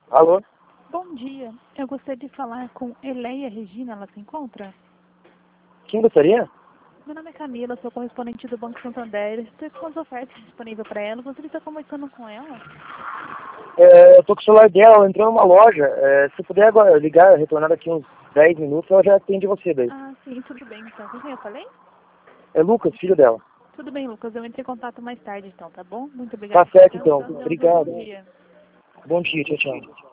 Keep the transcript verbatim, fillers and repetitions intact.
Alô? Bom dia. Eu gostaria de falar com Eleia Regina. Ela se encontra? Quem gostaria? Meu nome é Camila, sou correspondente do Banco Santander. Estou com as ofertas disponíveis para ela. Gostaria de estar conversando com ela. É, eu tô com o celular dela, ela entrou numa loja. É, se puder agora ligar, retornar daqui uns dez minutos, ela já atende você daí. Ah, sim, tudo bem então. Com quem eu falei? É Lucas, filho dela. Tudo bem, Lucas. Eu entrei em contato mais tarde então, tá bom? Muito Tá obrigada pela certo então. atenção. Deus um bom Obrigado. dia. Bom dia, tchau, tchau.